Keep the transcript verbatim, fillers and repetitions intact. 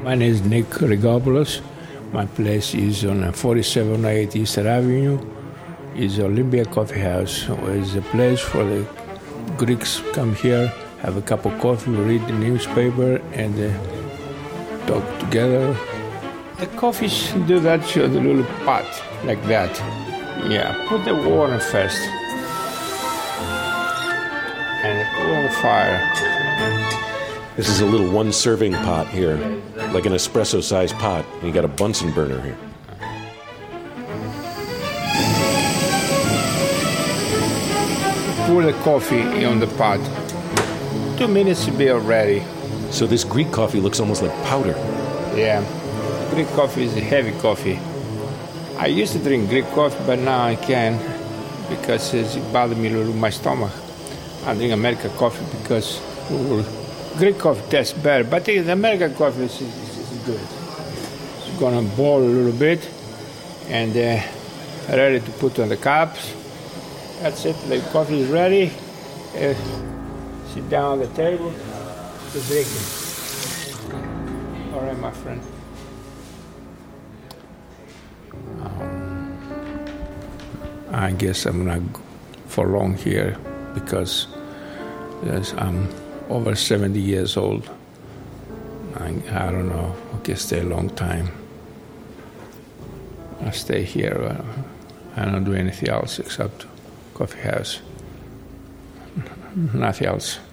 My name is Nick Rigopoulos. My place is on forty-seven oh eight Eastern Avenue. It's Olympia Coffee House. It's a place for the Greeks come here, have a cup of coffee, read the newspaper, and uh, talk together. The coffees do that to the little pot, like that. Yeah, put the water first. And put on the fire. This is a little one-serving pot here, like an espresso-sized pot. And you got a Bunsen burner here. Pour the coffee on the pot. Two minutes to be all ready. So this Greek coffee looks almost like powder. Yeah, Greek coffee is a heavy coffee. I used to drink Greek coffee, but now I can't because it bothers me a little my stomach. I drink American coffee because ooh, Greek coffee tastes better, but the American coffee is, is, is good. It's gonna boil a little bit and uh, ready to put on the cups. That's it, the coffee is ready. Uh, sit down on the table to drink it. All right, my friend. Um, I guess I'm not for long here because yes, I'm over seventy years old. I, I don't know, I can stay a long time. I stay here. I don't do anything else except coffee house. Nothing else.